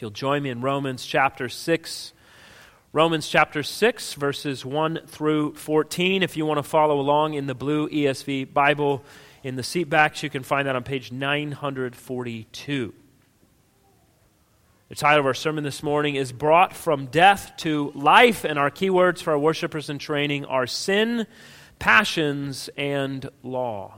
If you'll join me in Romans chapter 6. Romans chapter 6, verses 1 through 14. If you want to follow along in the blue ESV Bible in the seat backs, you can find that on page 942. The title of our sermon this morning is Brought from Death to Life, and our key words for our worshipers in training are sin, passions, and law.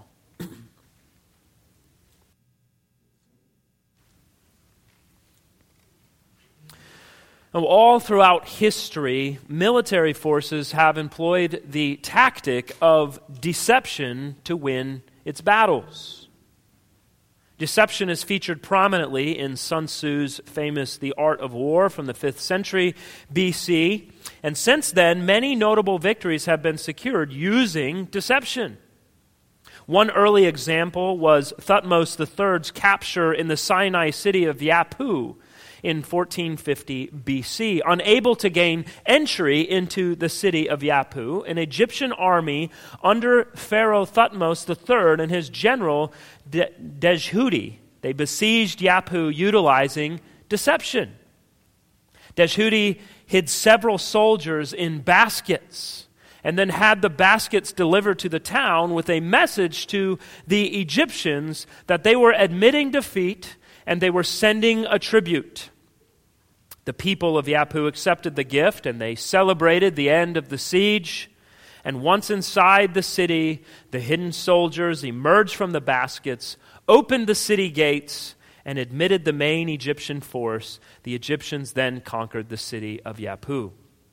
All throughout history, military forces have employed the tactic of deception to win its battles. Deception is featured prominently in Sun Tzu's famous The Art of War from the 5th century BC, and since then, many notable victories have been secured using deception. One early example was Thutmose III's capture in the Sinai city of Yapu in 1450 BC. Unable to gain entry into the city of Yapu, an Egyptian army under Pharaoh Thutmose III and his general Dejhuti, they besieged Yapu utilizing deception. Dejhuti hid several soldiers in baskets and then had the baskets delivered to the town with a message to the Egyptians that they were admitting defeat and they were sending a tribute. The people of Yapu accepted the gift and they celebrated the end of the siege. And once inside the city, the hidden soldiers emerged from the baskets, opened the city gates, and admitted the main Egyptian force. The Egyptians then conquered the city of Yapu.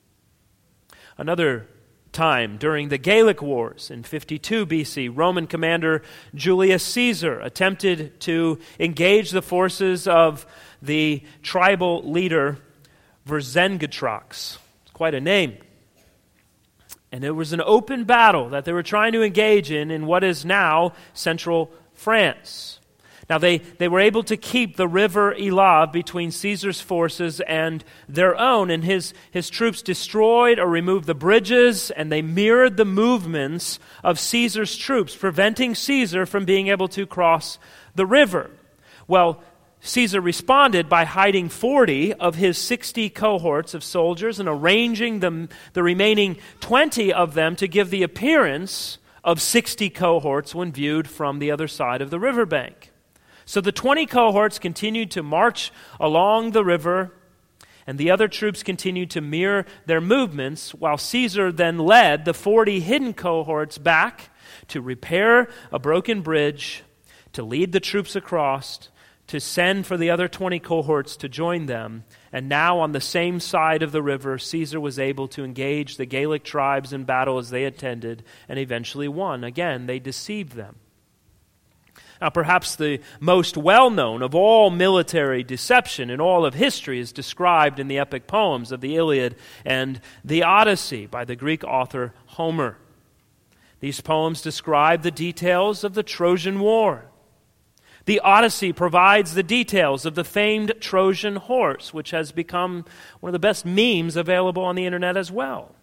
Another time, during the Gallic Wars in 52 BC, Roman commander Julius Caesar attempted to engage the forces of the tribal leader Vercingetorix. It's quite a name. And it was an open battle that they were trying to engage in what is now central France. Now they were able to keep the river Elave between Caesar's forces and their own, and his troops destroyed or removed the bridges, and they mirrored the movements of Caesar's troops, preventing Caesar from being able to cross the river. Well, Caesar responded by hiding 40 of his 60 cohorts of soldiers and arranging the remaining 20 of them to give the appearance of 60 cohorts when viewed from the other side of the riverbank. So the 20 cohorts continued to march along the river, and the other troops continued to mirror their movements, while Caesar then led the 40 hidden cohorts back to repair a broken bridge, to lead the troops across, to send for the other 20 cohorts to join them. And now on the same side of the river, Caesar was able to engage the Gallic tribes in battle as they attended and eventually won. Again, they deceived them. Now, perhaps the most well-known of all military deception in all of history is described in the epic poems of the Iliad and the Odyssey by the Greek author Homer. These poems describe the details of the Trojan War. The Odyssey provides the details of the famed Trojan horse, which has become one of the best memes available on the internet as well.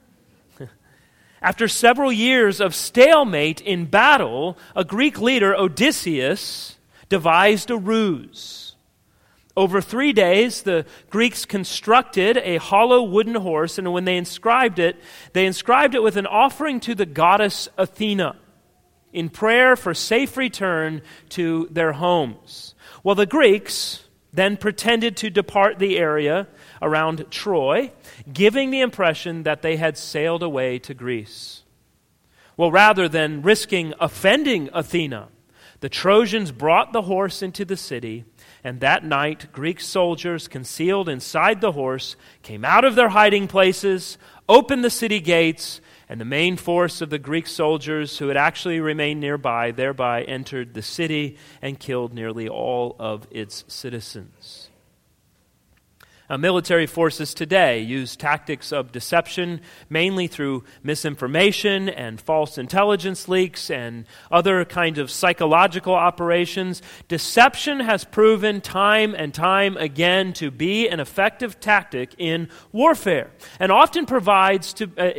After several years of stalemate in battle, a Greek leader, Odysseus, devised a ruse. Over 3 days, the Greeks constructed a hollow wooden horse, and when they inscribed it with an offering to the goddess Athena in prayer for safe return to their homes. Well, the Greeks then pretended to depart the area around Troy, giving the impression that they had sailed away to Greece. Well, rather than risking offending Athena, the Trojans brought the horse into the city, and that night Greek soldiers concealed inside the horse came out of their hiding places, opened the city gates, and the main force of the Greek soldiers who had actually remained nearby thereby entered the city and killed nearly all of its citizens. Military forces today use tactics of deception mainly through misinformation and false intelligence leaks and other kinds of psychological operations. Deception has proven time and time again to be an effective tactic in warfare, and often proves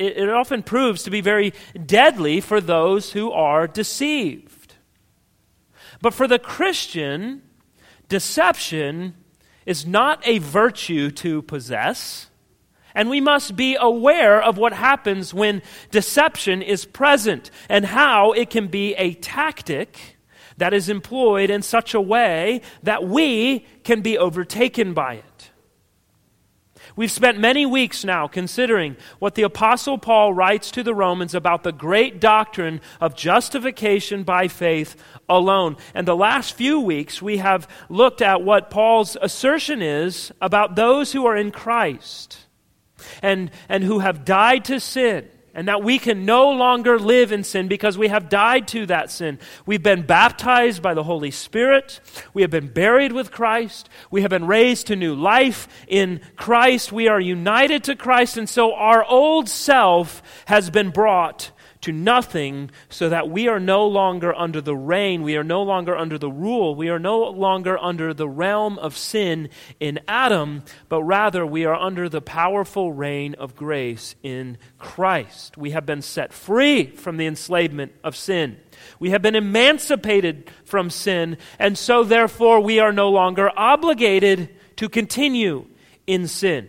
to be very deadly for those who are deceived. But for the Christian, deception is not a virtue to possess, and we must be aware of what happens when deception is present and how it can be a tactic that is employed in such a way that we can be overtaken by it. We've spent many weeks now considering what the Apostle Paul writes to the Romans about the great doctrine of justification by faith alone. And the last few weeks we have looked at what Paul's assertion is about those who are in Christ and who have died to sin, and that we can no longer live in sin because we have died to that sin. We've been baptized by the Holy Spirit. We have been buried with Christ. We have been raised to new life in Christ. We are united to Christ, and so our old self has been brought to nothing so that we are no longer under the reign, we are no longer under the rule, we are no longer under the realm of sin in Adam, but rather we are under the powerful reign of grace in Christ. We have been set free from the enslavement of sin. We have been emancipated from sin, and so therefore we are no longer obligated to continue in sin.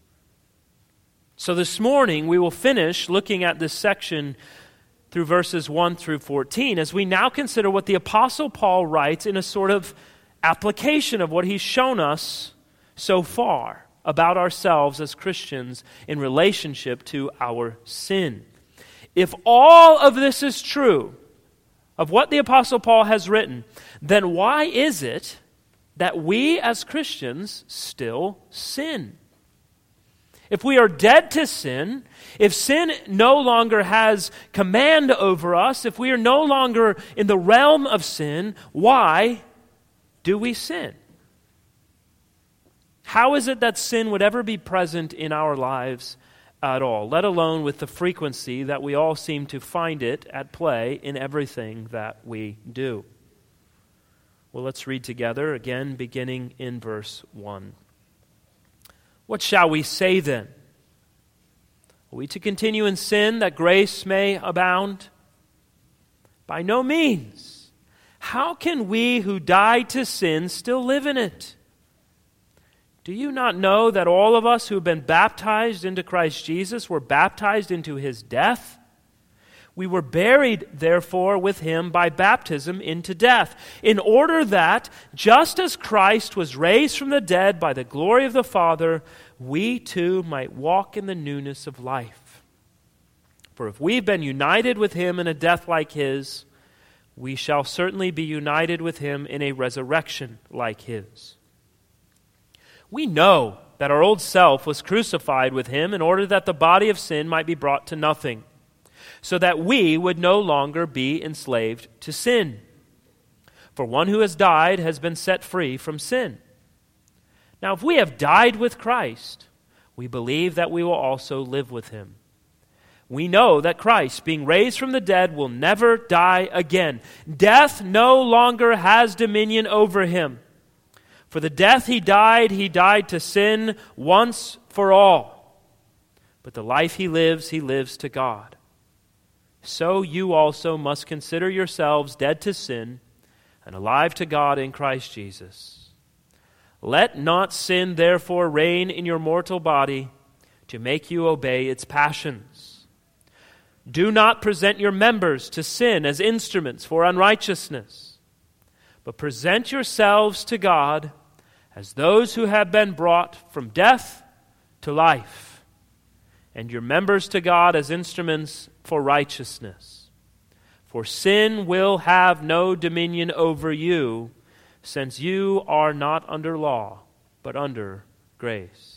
So this morning we will finish looking at this section through verses 1 through 14 as we now consider what the Apostle Paul writes in a sort of application of what he's shown us so far about ourselves as Christians in relationship to our sin. If all of this is true of what the Apostle Paul has written, then why is it that we as Christians still sin? If we are dead to sin, if sin no longer has command over us, if we are no longer in the realm of sin, why do we sin? How is it that sin would ever be present in our lives at all, let alone with the frequency that we all seem to find it at play in everything that we do? Well, let's read together again, beginning in verse 1. What shall we say then? Are we to continue in sin that grace may abound? By no means. How can we who died to sin still live in it? Do you not know that all of us who have been baptized into Christ Jesus were baptized into his death? We were buried, therefore, with him by baptism into death, in order that, just as Christ was raised from the dead by the glory of the Father, we too might walk in the newness of life. For if we've been united with him in a death like his, we shall certainly be united with him in a resurrection like his. We know that our old self was crucified with him in order that the body of sin might be brought to nothing, so that we would no longer be enslaved to sin. For one who has died has been set free from sin. Now, if we have died with Christ, we believe that we will also live with him. We know that Christ, being raised from the dead, will never die again. Death no longer has dominion over him. For the death he died to sin once for all. But the life he lives to God. So you also must consider yourselves dead to sin and alive to God in Christ Jesus. Let not sin therefore reign in your mortal body to make you obey its passions. Do not present your members to sin as instruments for unrighteousness, but present yourselves to God as those who have been brought from death to life, and your members to God as instruments for righteousness. For sin will have no dominion over you, since you are not under law, but under grace.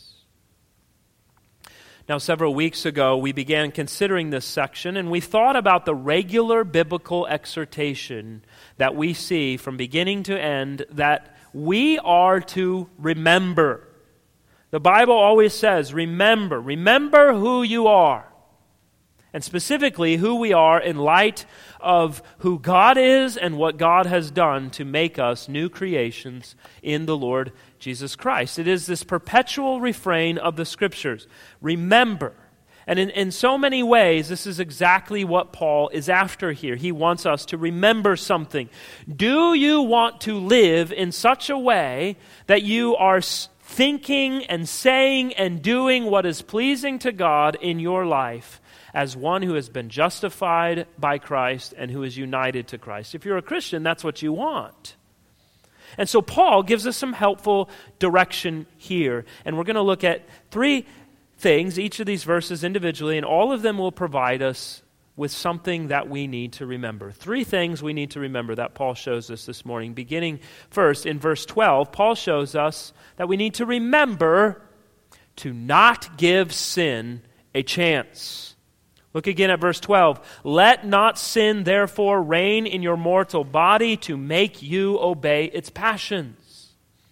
Now, several weeks ago, we began considering this section, and we thought about the regular biblical exhortation that we see from beginning to end that we are to remember. The Bible always says, remember who you are. And specifically who we are in light of who God is and what God has done to make us new creations in the Lord Jesus Christ. It is this perpetual refrain of the Scriptures. Remember. And in so many ways, this is exactly what Paul is after here. He wants us to remember something. Do you want to live in such a way that you are thinking and saying and doing what is pleasing to God in your life as one who has been justified by Christ and who is united to Christ? If you're a Christian, that's what you want. And so Paul gives us some helpful direction here. And we're going to look at 3 things, each of these verses individually, and all of them will provide us with something that we need to remember. 3 things we need to remember that Paul shows us this morning. Beginning first in verse 12, Paul shows us that we need to remember to not give sin a chance. Look again at verse 12. Let not sin therefore reign in your mortal body to make you obey its passions.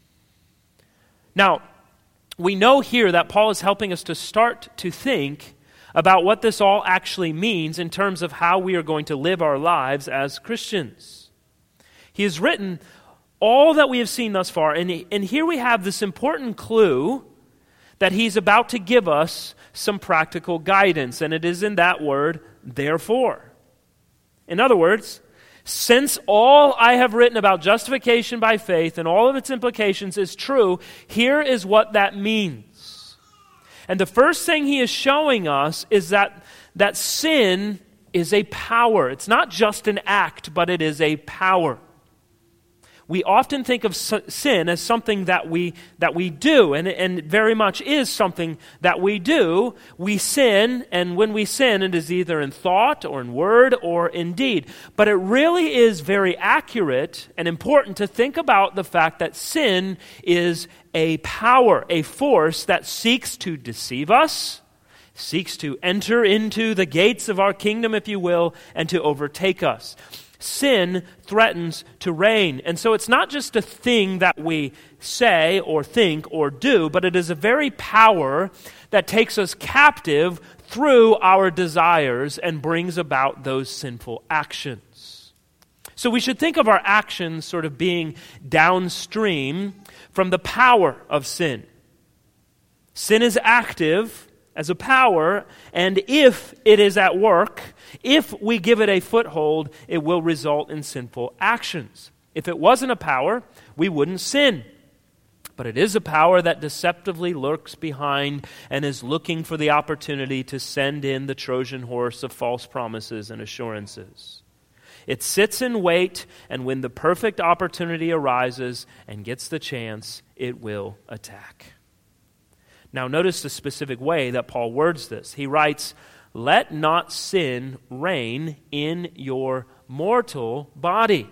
Now, we know here that Paul is helping us to start to think about what this all actually means in terms of how we are going to live our lives as Christians. He has written all that we have seen thus far, and here we have this important clue that he's about to give us some practical guidance, and it is in that word, therefore. In other words, since all I have written about justification by faith and all of its implications is true, here is what that means. And the first thing he is showing us is that sin is a power. It's not just an act, but it is a power. We often think of sin as something that we do, and it very much is something that we do. We sin, and when we sin, it is either in thought or in word or in deed. But it really is very accurate and important to think about the fact that sin is a power, a force that seeks to deceive us, seeks to enter into the gates of our kingdom, if you will, and to overtake us. Sin threatens to reign. And so it's not just a thing that we say or think or do, but it is a very power that takes us captive through our desires and brings about those sinful actions. So we should think of our actions sort of being downstream from the power of sin. Sin is active as a power, and if it is at work, if we give it a foothold, it will result in sinful actions. If it wasn't a power, we wouldn't sin. But it is a power that deceptively lurks behind and is looking for the opportunity to send in the Trojan horse of false promises and assurances. It sits in wait, and when the perfect opportunity arises and gets the chance, it will attack. Now notice the specific way that Paul words this. He writes, "Let not sin reign in your mortal body."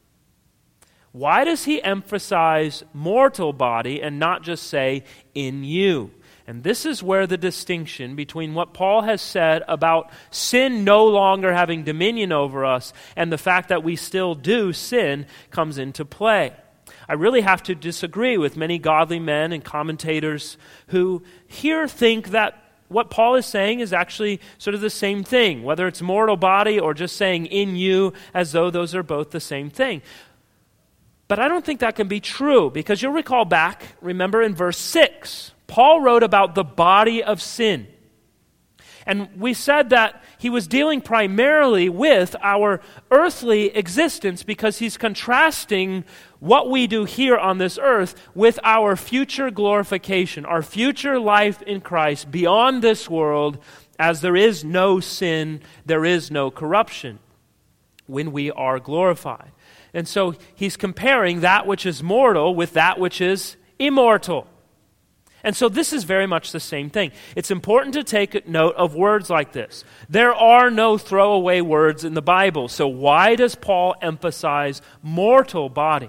Why does he emphasize mortal body and not just say in you? And this is where the distinction between what Paul has said about sin no longer having dominion over us and the fact that we still do sin comes into play. I really have to disagree with many godly men and commentators who here think that what Paul is saying is actually sort of the same thing, whether it's mortal body or just saying in you, as though those are both the same thing. But I don't think that can be true, because you'll recall back, remember in verse 6, Paul wrote about the body of sin. And we said that he was dealing primarily with our earthly existence because he's contrasting what we do here on this earth with our future glorification, our future life in Christ beyond this world, as there is no sin, there is no corruption when we are glorified. And so he's comparing that which is mortal with that which is immortal. And so this is very much the same thing. It's important to take note of words like this. There are no throwaway words in the Bible. So why does Paul emphasize mortal bodies?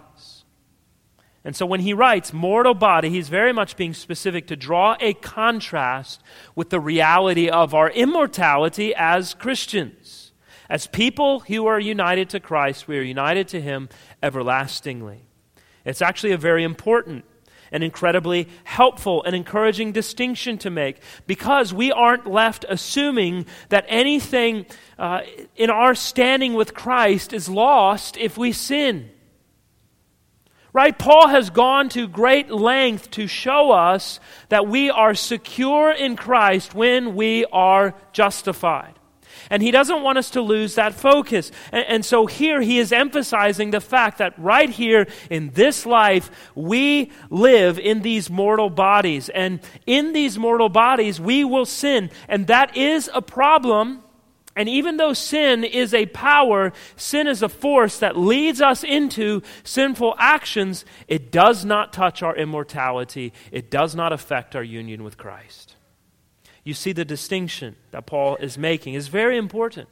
And so when he writes mortal body, he's very much being specific to draw a contrast with the reality of our immortality as Christians. As people who are united to Christ, we are united to him everlastingly. It's actually a very important an incredibly helpful and encouraging distinction to make, because we aren't left assuming that anything in our standing with Christ is lost if we sin. Right? Paul has gone to great length to show us that we are secure in Christ when we are justified. And he doesn't want us to lose that focus. And so here he is emphasizing the fact that right here in this life, we live in these mortal bodies. And in these mortal bodies, we will sin. And that is a problem. And even though sin is a power, sin is a force that leads us into sinful actions, it does not touch our immortality. It does not affect our union with Christ. You see, the distinction that Paul is making is very important.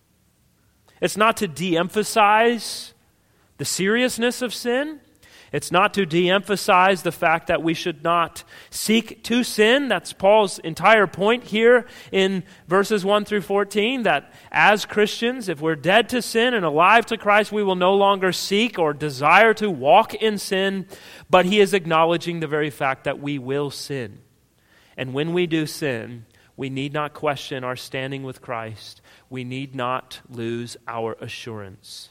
It's not to de-emphasize the seriousness of sin. It's not to de-emphasize the fact that we should not seek to sin. That's Paul's entire point here in verses 1 through 14, that as Christians, if we're dead to sin and alive to Christ, we will no longer seek or desire to walk in sin. But he is acknowledging the very fact that we will sin. And when we do sin, we need not question our standing with Christ. We need not lose our assurance.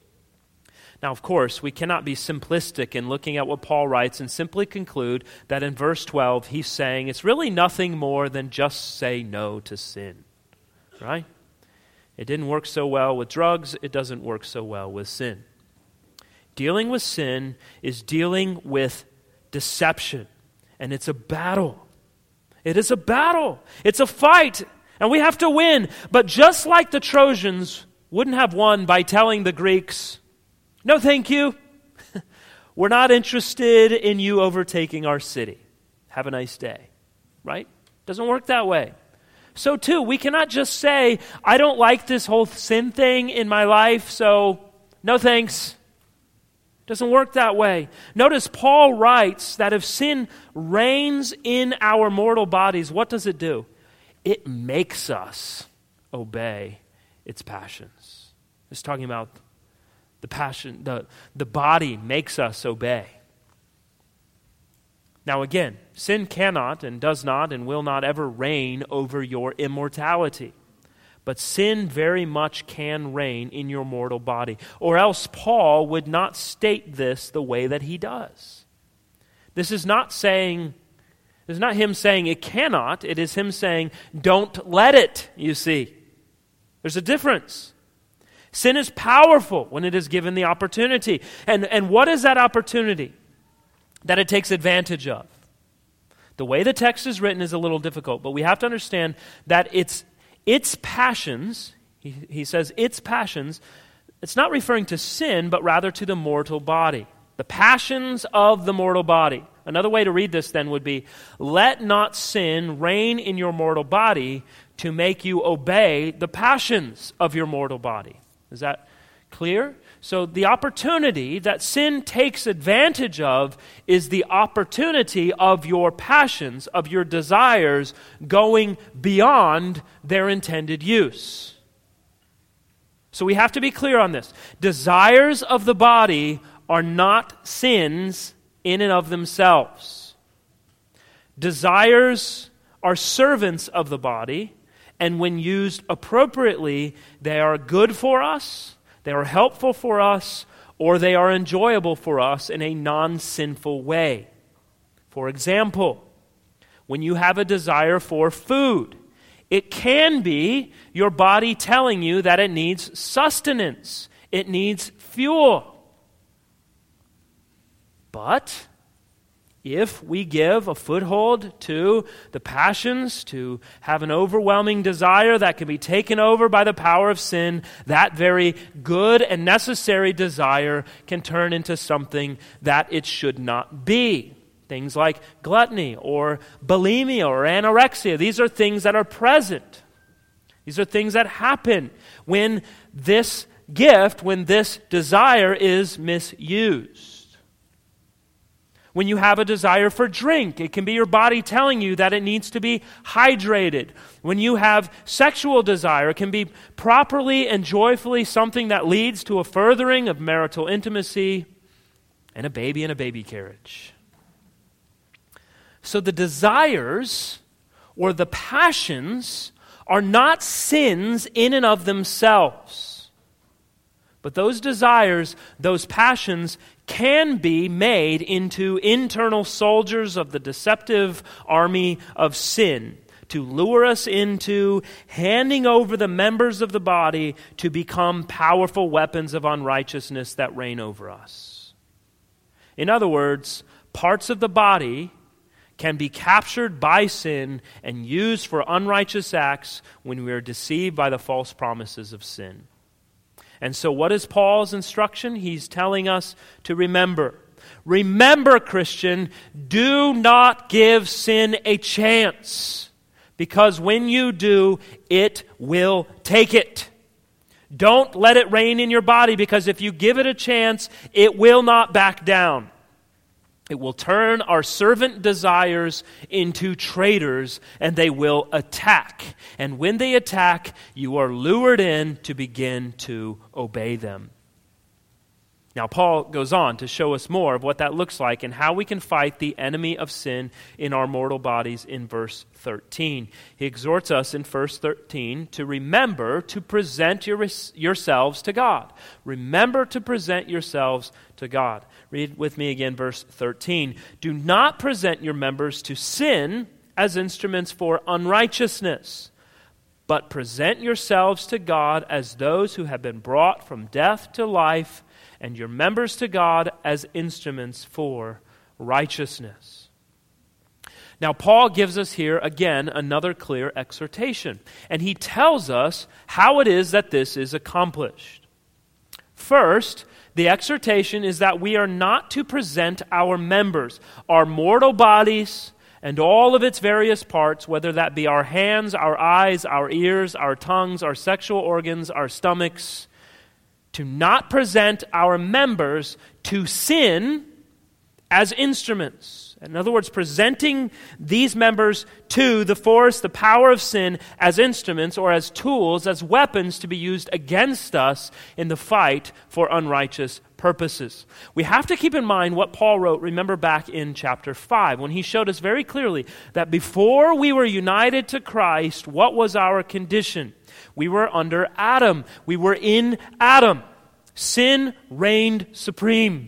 Now, of course, we cannot be simplistic in looking at what Paul writes and simply conclude that in verse 12 he's saying it's really nothing more than just say no to sin, right? It didn't work so well with drugs. It doesn't work so well with sin. Dealing with sin is dealing with deception, and it's a battle. It is a battle. It's a fight, and we have to win. But just like the Trojans wouldn't have won by telling the Greeks, "No, thank you. We're not interested in you overtaking our city. Have a nice day." Right? Doesn't work that way. So too, we cannot just say, "I don't like this whole sin thing in my life, so no thanks." Doesn't work that way. Notice Paul writes that if sin reigns in our mortal bodies, what does it do? It makes us obey its passions. It's talking about the passion, the body makes us obey. Now again, sin cannot and does not and will not ever reign over your immortality. But sin very much can reign in your mortal body. Or else Paul would not state this the way that he does. This is not him saying it cannot. It is him saying, don't let it, you see. There's a difference. Sin is powerful when it is given the opportunity. And what is that opportunity that it takes advantage of? The way the text is written is a little difficult, but we have to understand that its passions, he says its passions, it's not referring to sin, but rather to the mortal body. The passions of the mortal body. Another way to read this then would be, let not sin reign in your mortal body to make you obey the passions of your mortal body. Is that clear? So the opportunity that sin takes advantage of is the opportunity of your passions, of your desires going beyond their intended use. So we have to be clear on this. Desires of the body are not sins in and of themselves. Desires are servants of the body, and when used appropriately, they are good for us, they are helpful for us, or they are enjoyable for us in a non-sinful way. For example, when you have a desire for food, it can be your body telling you that it needs sustenance, it needs fuel. But if we give a foothold to the passions, to have an overwhelming desire that can be taken over by the power of sin, that very good and necessary desire can turn into something that it should not be. Things like gluttony or bulimia or anorexia. These are things that are present. These are things that happen when this gift, when this desire is misused. When you have a desire for drink, it can be your body telling you that it needs to be hydrated. When you have sexual desire, it can be properly and joyfully something that leads to a furthering of marital intimacy and a baby in a baby carriage. So the desires or the passions are not sins in and of themselves. But those desires, those passions, can be made into internal soldiers of the deceptive army of sin to lure us into handing over the members of the body to become powerful weapons of unrighteousness that reign over us. In other words, parts of the body can be captured by sin and used for unrighteous acts when we are deceived by the false promises of sin. And so what is Paul's instruction? He's telling us to remember. Remember, Christian, do not give sin a chance, because when you do, it will take it. Don't let it reign in your body, because if you give it a chance, it will not back down. It will turn our servant desires into traitors, and they will attack. And when they attack, you are lured in to begin to obey them. Now, Paul goes on to show us more of what that looks like and how we can fight the enemy of sin in our mortal bodies in verse 13. He exhorts us in verse 13 to remember to present yourselves to God. Remember to present yourselves to God. Read with me again verse 13. Do not present your members to sin as instruments for unrighteousness, but present yourselves to God as those who have been brought from death to life, and your members to God as instruments for righteousness. Now, Paul gives us here, again, another clear exhortation. And he tells us how it is that this is accomplished. First, the exhortation is that we are not to present our members, our mortal bodies, and all of its various parts, whether that be our hands, our eyes, our ears, our tongues, our sexual organs, our stomachs, to not present our members to sin as instruments. In other words, presenting these members to the force, the power of sin as instruments or as tools, as weapons to be used against us in the fight for unrighteous purposes. We have to keep in mind what Paul wrote, remember back in chapter 5, when he showed us very clearly that before we were united to Christ, what was our condition? We were under Adam. We were in Adam. Sin reigned supreme.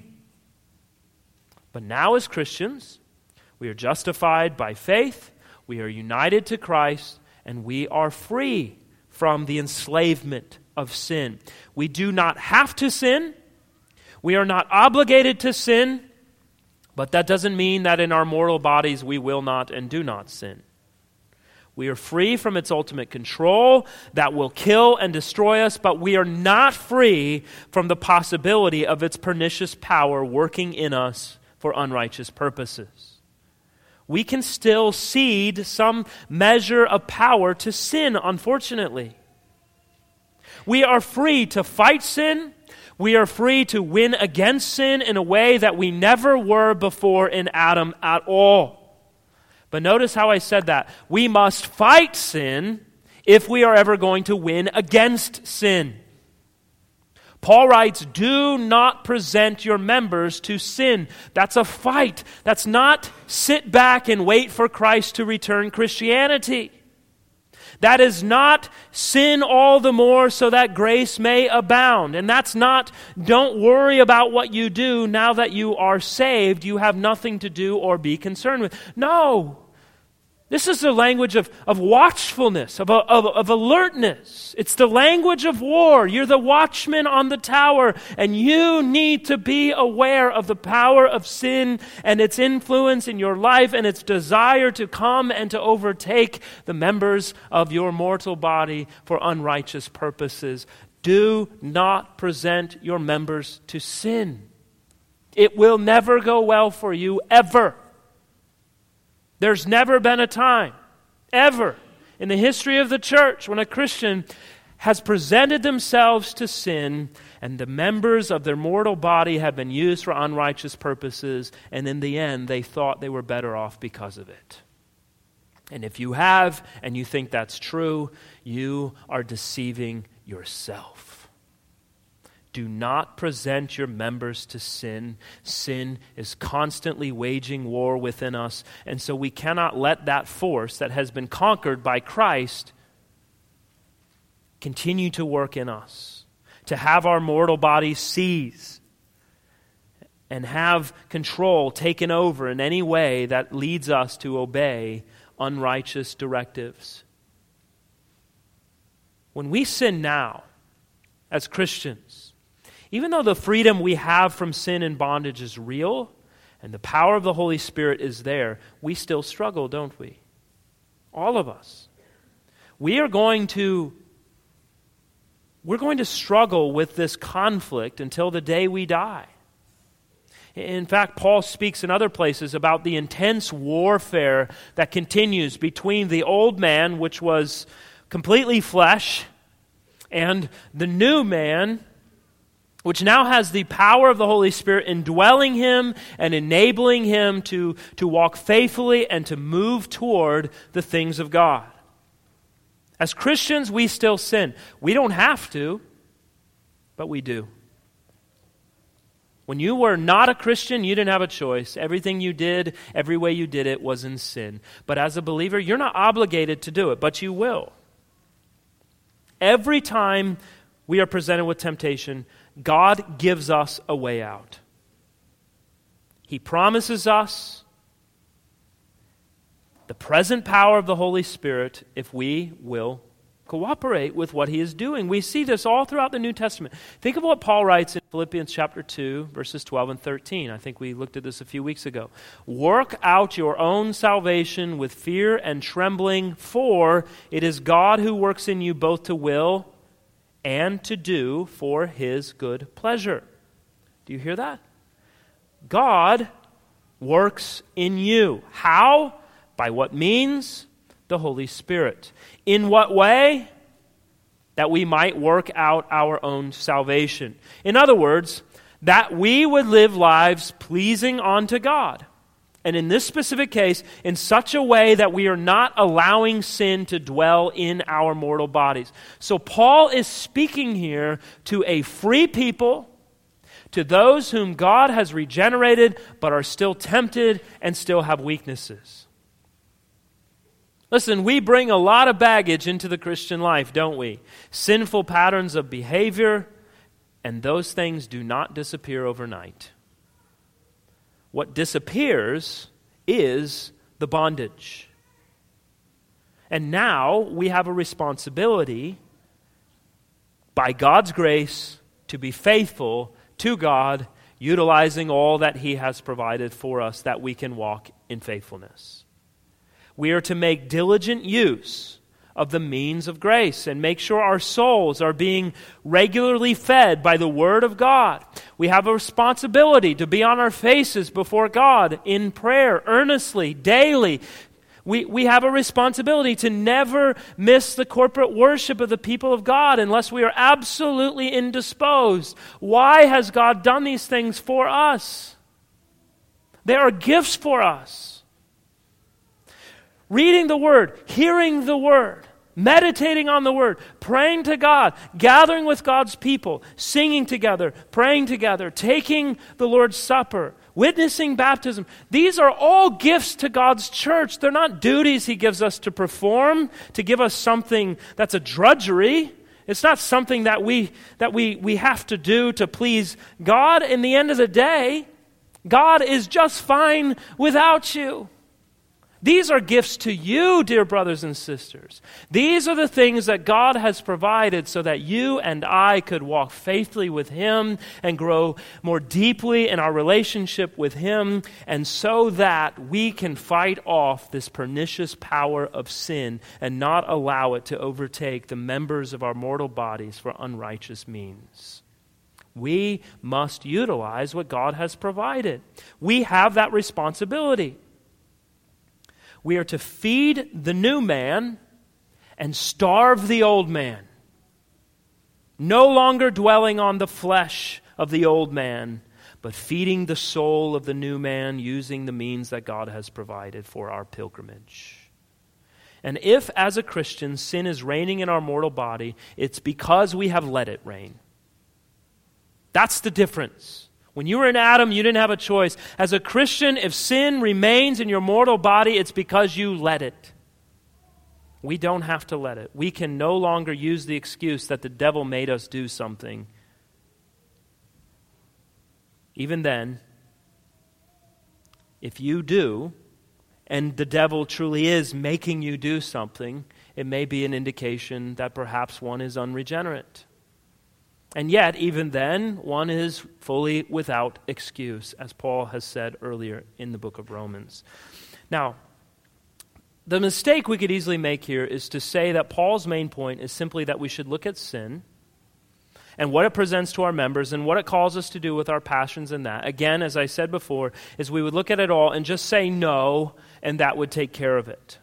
But now as Christians, we are justified by faith, we are united to Christ, and we are free from the enslavement of sin. We do not have to sin. We are not obligated to sin, but that doesn't mean that in our mortal bodies we will not and do not sin. We are free from its ultimate control that will kill and destroy us, but we are not free from the possibility of its pernicious power working in us for unrighteous purposes. We can still cede some measure of power to sin, unfortunately. We are free to fight sin. We are free to win against sin in a way that we never were before in Adam at all. But notice how I said that. We must fight sin if we are ever going to win against sin. Paul writes, do not present your members to sin. That's a fight. That's not sit back and wait for Christ to return Christianity. That is not sin all the more so that grace may abound. And that's not don't worry about what you do now that you are saved. You have nothing to do or be concerned with. No. This is the language of watchfulness, of alertness. It's the language of war. You're the watchman on the tower, and you need to be aware of the power of sin and its influence in your life and its desire to come and to overtake the members of your mortal body for unrighteous purposes. Do not present your members to sin. It will never go well for you, ever. There's never been a time, ever, in the history of the church when a Christian has presented themselves to sin and the members of their mortal body have been used for unrighteous purposes, and in the end they thought they were better off because of it. And if you have, and you think that's true, you are deceiving yourself. Do not present your members to sin. Sin is constantly waging war within us, and so we cannot let that force that has been conquered by Christ continue to work in us. to have our mortal bodies seized and have control taken over in any way that leads us to obey unrighteous directives. When we sin now, as Christians, even though the freedom we have from sin and bondage is real, and the power of the Holy Spirit is there, we still struggle, don't we? All of us. We're going to struggle with this conflict until the day we die. In fact, Paul speaks in other places about the intense warfare that continues between the old man, which was completely flesh, and the new man, which now has the power of the Holy Spirit indwelling him and enabling him to walk faithfully and to move toward the things of God. As Christians, we still sin. We don't have to, but we do. When you were not a Christian, you didn't have a choice. Everything you did, every way you did it was in sin. But as a believer, you're not obligated to do it, but you will. Every time we are presented with temptation, God gives us a way out. He promises us the present power of the Holy Spirit if we will cooperate with what He is doing. We see this all throughout the New Testament. Think of what Paul writes in Philippians chapter 2, verses 12 and 13. I think we looked at this a few weeks ago. Work out your own salvation with fear and trembling, for it is God who works in you both to will and to do for His good pleasure. Do you hear that? God works in you. How? By what means? The Holy Spirit. In what way? That we might work out our own salvation. In other words, that we would live lives pleasing unto God. And in this specific case, in such a way that we are not allowing sin to dwell in our mortal bodies. So Paul is speaking here to a free people, to those whom God has regenerated, but are still tempted and still have weaknesses. Listen, we bring a lot of baggage into the Christian life, don't we? Sinful patterns of behavior, and those things do not disappear overnight. What disappears is the bondage. And now we have a responsibility, by God's grace, to be faithful to God, utilizing all that He has provided for us that we can walk in faithfulness. We are to make diligent use of the means of grace and make sure our souls are being regularly fed by the Word of God. We have a responsibility to be on our faces before God in prayer, earnestly, daily. We have a responsibility to never miss the corporate worship of the people of God unless we are absolutely indisposed. Why has God done these things for us? They are gifts for us. Reading the Word, hearing the Word, meditating on the Word, praying to God, gathering with God's people, singing together, praying together, taking the Lord's Supper, witnessing baptism. These are all gifts to God's church. They're not duties He gives us to perform, to give us something that's a drudgery. It's not something that we have to do to please God. In the end of the day, God is just fine without you. These are gifts to you, dear brothers and sisters. These are the things that God has provided so that you and I could walk faithfully with Him and grow more deeply in our relationship with Him, and so that we can fight off this pernicious power of sin and not allow it to overtake the members of our mortal bodies for unrighteous means. We must utilize what God has provided. We have that responsibility. We are to feed the new man and starve the old man. No longer dwelling on the flesh of the old man, but feeding the soul of the new man using the means that God has provided for our pilgrimage. And if, as a Christian, sin is reigning in our mortal body, it's because we have let it reign. That's the difference. When you were in Adam, you didn't have a choice. As a Christian, if sin remains in your mortal body, it's because you let it. We don't have to let it. We can no longer use the excuse that the devil made us do something even then, if you do, and the devil truly is making you do something, it may be an indication that perhaps one is unregenerate. And yet, even then, one is fully without excuse, as Paul has said earlier in the book of Romans. Now, the mistake we could easily make here is to say that Paul's main point is simply that we should look at sin and what it presents to our members and what it calls us to do with our passions and that. Again, as I said before, is we would look at it all and just say no, and that would take care of it.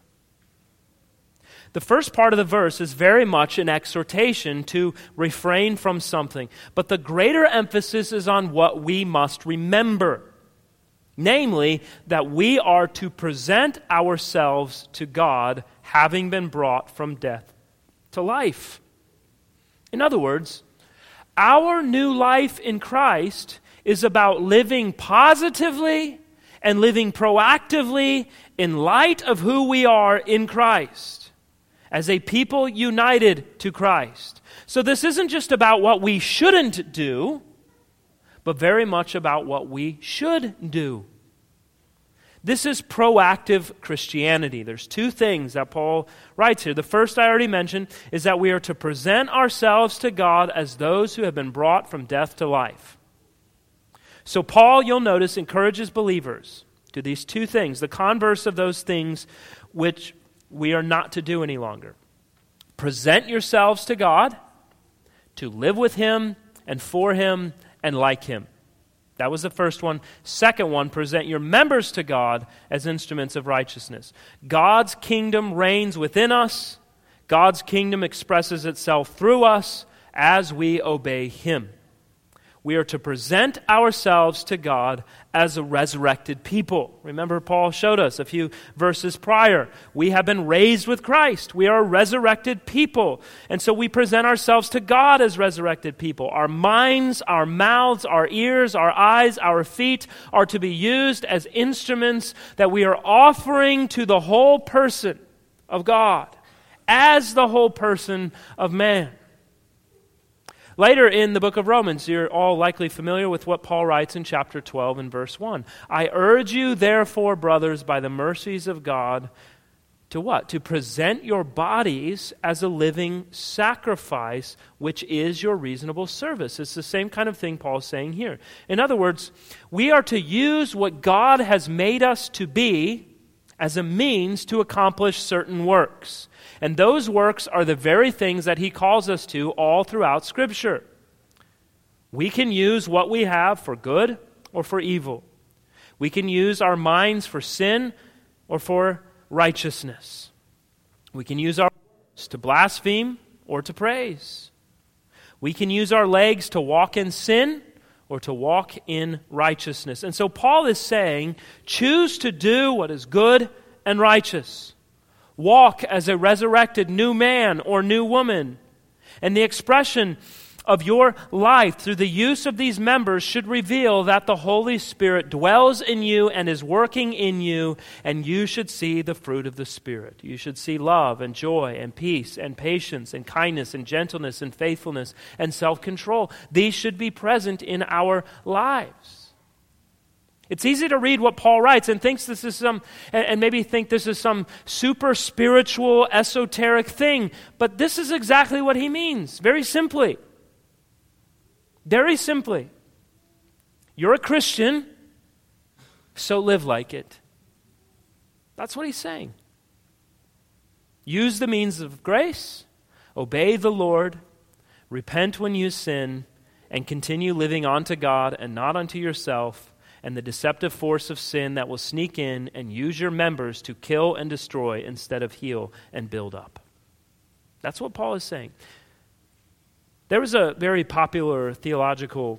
The first part of the verse is very much an exhortation to refrain from something, but the greater emphasis is on what we must remember. Namely, that we are to present ourselves to God, having been brought from death to life. In other words, our new life in Christ is about living positively and living proactively in light of who we are in Christ, as a people united to Christ. So this isn't just about what we shouldn't do, but very much about what we should do. This is proactive Christianity. There's two things that Paul writes here. The first I already mentioned is that we are to present ourselves to God as those who have been brought from death to life. So Paul, you'll notice, encourages believers to these two things, the converse of those things which we are not to do any longer. Present yourselves to God, to live with Him and for Him and like Him. That was the first one. Second one, present your members to God as instruments of righteousness. God's kingdom reigns within us. God's kingdom expresses itself through us as we obey Him. We are to present ourselves to God as a resurrected people. Remember, Paul showed us a few verses prior. We have been raised with Christ. We are a resurrected people. And so we present ourselves to God as resurrected people. Our minds, our mouths, our ears, our eyes, our feet are to be used as instruments that we are offering to the whole person of God, as the whole person of man. Later in the book of Romans, you're all likely familiar with what Paul writes in chapter 12 and verse 1. I urge you, therefore, brothers, by the mercies of God, to what? To present your bodies as a living sacrifice, which is your reasonable service. It's the same kind of thing Paul's saying here. In other words, we are to use what God has made us to be as a means to accomplish certain works. And those works are the very things that He calls us to all throughout Scripture. We can use what we have for good or for evil. We can use our minds for sin or for righteousness. We can use our words to blaspheme or to praise. We can use our legs to walk in sin or to walk in righteousness. And so Paul is saying, choose to do what is good and righteous. Walk as a resurrected new man or new woman. And the expression of your life through the use of these members should reveal that the Holy Spirit dwells in you and is working in you, and you should see the fruit of the Spirit. You should see love and joy and peace and patience and kindness and gentleness and faithfulness and self-control. These should be present in our lives. It's easy to read what Paul writes and thinks this is maybe think this is some super spiritual, esoteric thing, but this is exactly what he means, very simply. Very simply. You're a Christian, so live like it. That's what he's saying. Use the means of grace, obey the Lord, repent when you sin, and continue living unto God and not unto yourself, and the deceptive force of sin that will sneak in and use your members to kill and destroy instead of heal and build up. That's what Paul is saying. There was a very popular theological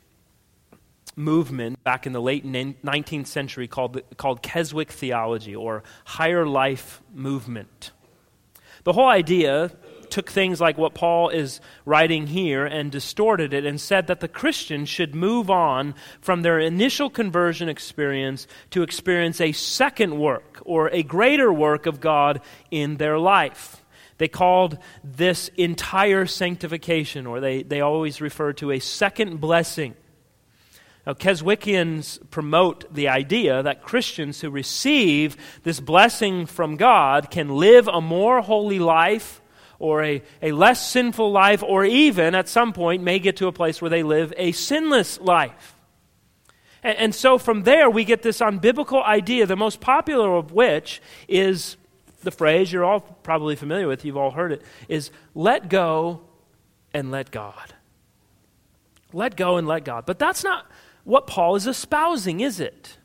movement back in the late 19th century called Keswick theology, or higher life movement. The whole idea took things like what Paul is writing here and distorted it and said that the Christian should move on from their initial conversion experience to experience a second work or a greater work of God in their life. They called this entire sanctification, or they always referred to a second blessing. Now, Keswickians promote the idea that Christians who receive this blessing from God can live a more holy life or a less sinful life, or even at some point may get to a place where they live a sinless life. And so from there we get this unbiblical idea, the most popular of which is the phrase you're all probably familiar with, you've all heard it, is let go and let God. Let go and let God. But that's not what Paul is espousing, is it?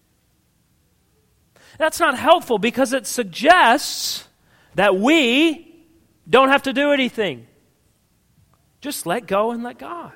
That's not helpful because it suggests that we don't have to do anything. Just let go and let God.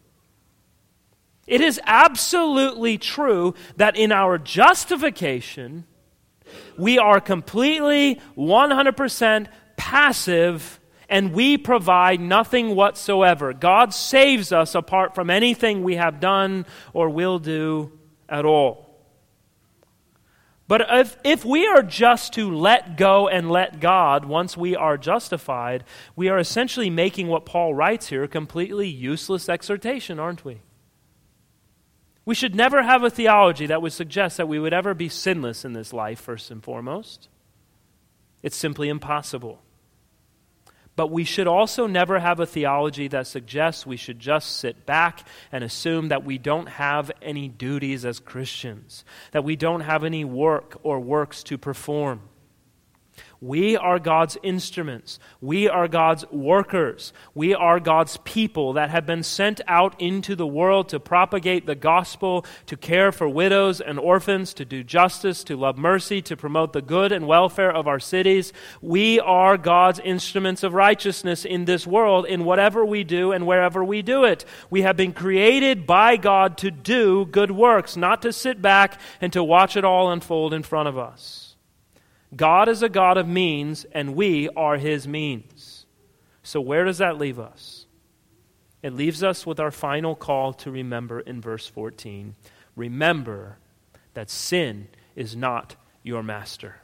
It is absolutely true that in our justification, we are completely 100% passive and we provide nothing whatsoever. God saves us apart from anything we have done or will do at all. But if we are just to let go and let God once we are justified, we are essentially making what Paul writes here a completely useless exhortation, aren't we? We should never have a theology that would suggest that we would ever be sinless in this life, first and foremost. It's simply impossible. But we should also never have a theology that suggests we should just sit back and assume that we don't have any duties as Christians, that we don't have any work or works to perform. We are God's instruments. We are God's workers. We are God's people that have been sent out into the world to propagate the gospel, to care for widows and orphans, to do justice, to love mercy, to promote the good and welfare of our cities. We are God's instruments of righteousness in this world in whatever we do and wherever we do it. We have been created by God to do good works, not to sit back and to watch it all unfold in front of us. God is a God of means, and we are His means. So where does that leave us? It leaves us with our final call to remember in verse 14. Remember that sin is not your master.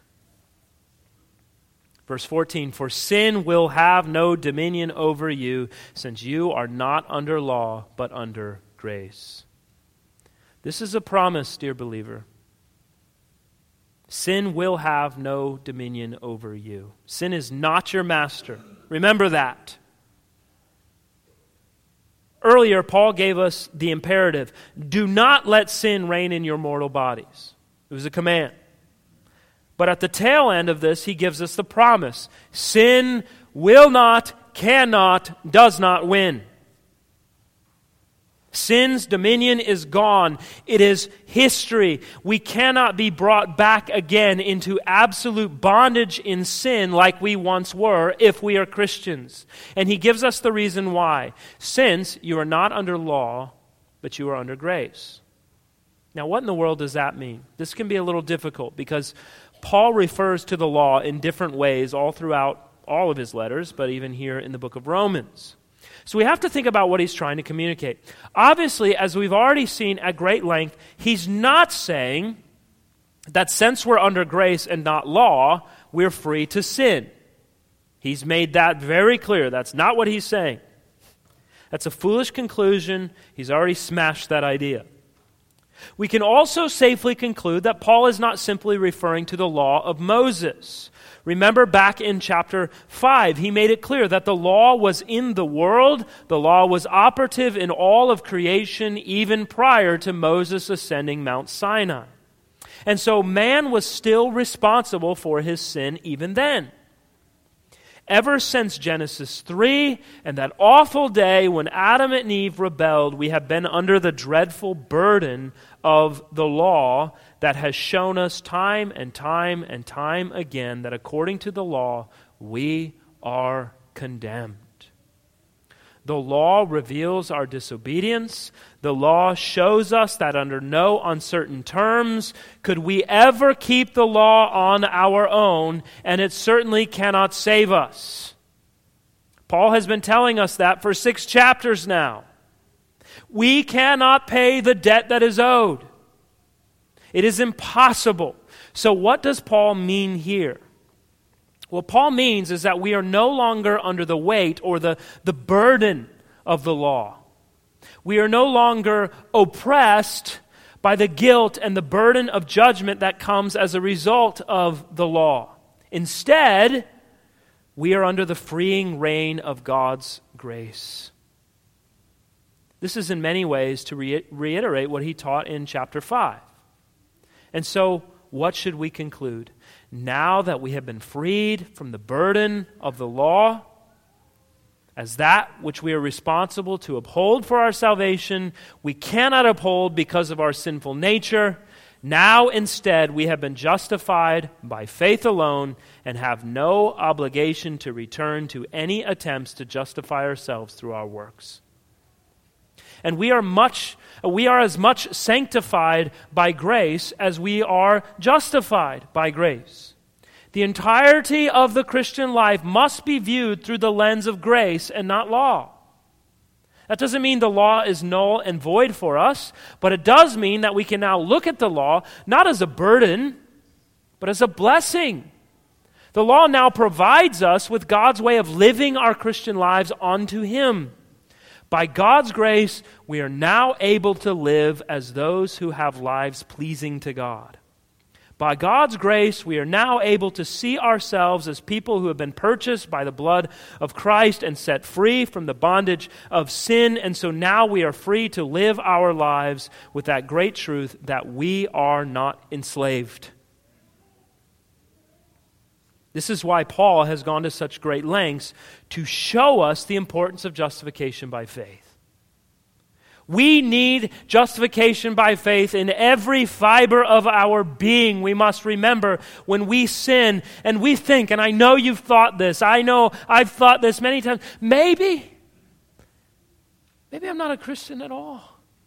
Verse 14, for sin will have no dominion over you, since you are not under law, but under grace. This is a promise, dear believer. Sin will have no dominion over you. Sin is not your master. Remember that. Earlier, Paul gave us the imperative. Do not let sin reign in your mortal bodies. It was a command. But at the tail end of this, he gives us the promise. Sin will not, cannot, does not win. Sin's dominion is gone. It is history. We cannot be brought back again into absolute bondage in sin like we once were if we are Christians. And he gives us the reason why. Since you are not under law, but you are under grace. Now, what in the world does that mean? This can be a little difficult because Paul refers to the law in different ways all throughout all of his letters, but even here in the book of Romans. So we have to think about what he's trying to communicate. Obviously, as we've already seen at great length, he's not saying that since we're under grace and not law, we're free to sin. He's made that very clear. That's not what he's saying. That's a foolish conclusion. He's already smashed that idea. We can also safely conclude that Paul is not simply referring to the law of Moses. Remember back in chapter 5, he made it clear that the law was in the world. The law was operative in all of creation even prior to Moses ascending Mount Sinai. And so man was still responsible for his sin even then. Ever since Genesis 3 and that awful day when Adam and Eve rebelled, we have been under the dreadful burden of the law that has shown us time and time and time again that according to the law, we are condemned. The law reveals our disobedience. The law shows us that under no uncertain terms could we ever keep the law on our own, and it certainly cannot save us. Paul has been telling us that for 6 chapters now. We cannot pay the debt that is owed. It is impossible. So what does Paul mean here? What Paul means is that we are no longer under the weight or the burden of the law. We are no longer oppressed by the guilt and the burden of judgment that comes as a result of the law. Instead, we are under the freeing reign of God's grace. This is in many ways to reiterate what he taught in chapter 5. And so, what should we conclude? Now that we have been freed from the burden of the law, as that which we are responsible to uphold for our salvation, we cannot uphold because of our sinful nature. Now instead we have been justified by faith alone and have no obligation to return to any attempts to justify ourselves through our works. And we are as much sanctified by grace as we are justified by grace. The entirety of the Christian life must be viewed through the lens of grace and not law. That doesn't mean the law is null and void for us, but it does mean that we can now look at the law not as a burden, but as a blessing. The law now provides us with God's way of living our Christian lives unto Him. By God's grace, we are now able to live as those who have lives pleasing to God. By God's grace, we are now able to see ourselves as people who have been purchased by the blood of Christ and set free from the bondage of sin. And so now we are free to live our lives with that great truth that we are not enslaved. This is why Paul has gone to such great lengths to show us the importance of justification by faith. We need justification by faith in every fiber of our being. We must remember when we sin and we think, and I know you've thought this, I know I've thought this many times, maybe I'm not a Christian at all.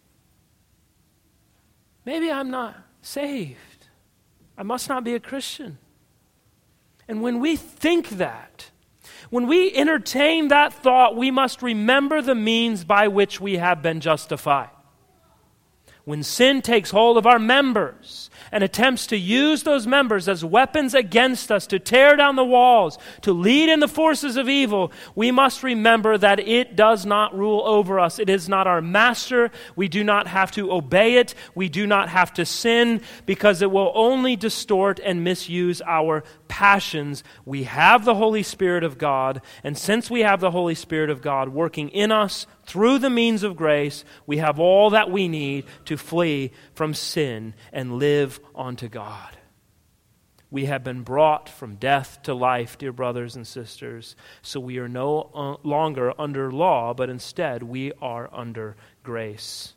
Maybe I'm not saved. I must not be a Christian. And when we think that, when we entertain that thought, we must remember the means by which we have been justified. When sin takes hold of our members and attempts to use those members as weapons against us to tear down the walls, to lead in the forces of evil, we must remember that it does not rule over us. It is not our master. We do not have to obey it. We do not have to sin because it will only distort and misuse our passions. We have the Holy Spirit of God, and since we have the Holy Spirit of God working in us through the means of grace, we have all that we need to flee from sin and live unto God. We have been brought from death to life, dear brothers and sisters, so we are no longer under law, but instead we are under grace.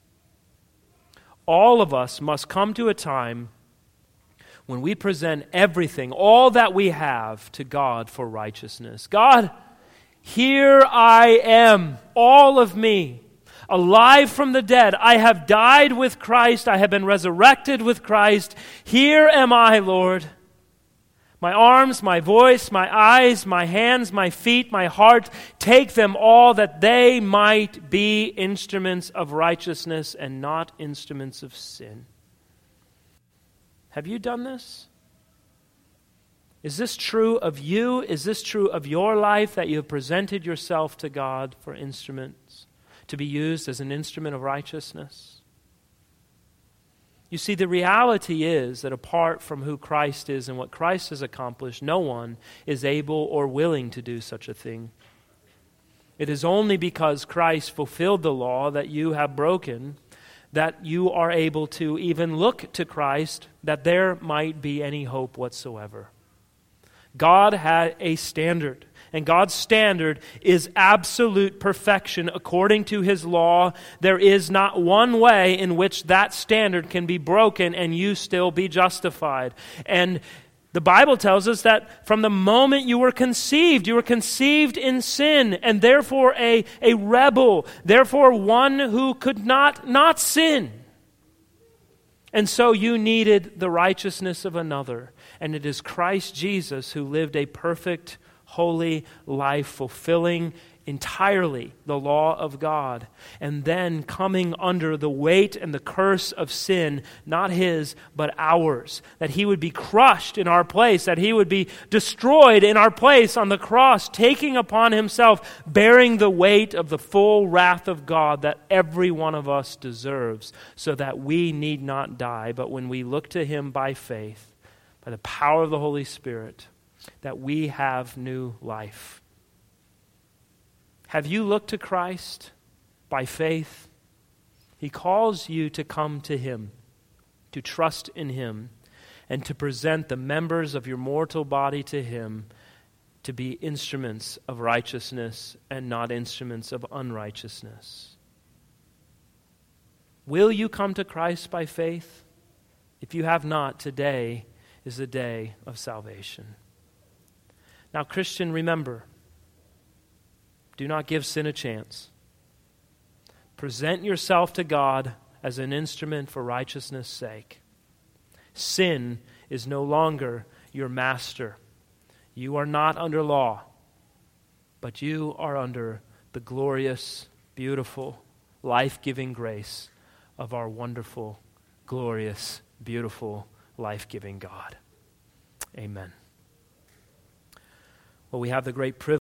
All of us must come to a time when we present everything, all that we have, to God for righteousness. God, here I am, all of me, alive from the dead. I have died with Christ. I have been resurrected with Christ. Here am I, Lord. My arms, my voice, my eyes, my hands, my feet, my heart, take them all that they might be instruments of righteousness and not instruments of sin. Have you done this? Is this true of you? Is this true of your life, that you have presented yourself to God for instruments, to be used as an instrument of righteousness? You see, the reality is that apart from who Christ is and what Christ has accomplished, no one is able or willing to do such a thing. It is only because Christ fulfilled the law that you have broken that you are able to even look to Christ, that there might be any hope whatsoever. God had a standard, and God's standard is absolute perfection according to His law. There is not one way in which that standard can be broken and you still be justified. And the Bible tells us that from the moment you were conceived in sin, and therefore a rebel, therefore one who could not sin. And so you needed the righteousness of another. And it is Christ Jesus who lived a perfect, holy life, fulfilling entirely the law of God, and then coming under the weight and the curse of sin, not his, but ours, that he would be crushed in our place, that he would be destroyed in our place on the cross, taking upon himself, bearing the weight of the full wrath of God that every one of us deserves, so that we need not die, but when we look to him by faith, by the power of the Holy Spirit, that we have new life. Have you looked to Christ by faith? He calls you to come to him, to trust in him, and to present the members of your mortal body to him to be instruments of righteousness and not instruments of unrighteousness. Will you come to Christ by faith? If you have not, today is the day of salvation. Now, Christian, remember, do not give sin a chance. Present yourself to God as an instrument for righteousness' sake. Sin is no longer your master. You are not under law, but you are under the glorious, beautiful, life-giving grace of our wonderful, glorious, beautiful, life-giving God. Amen. Well, we have the great privilege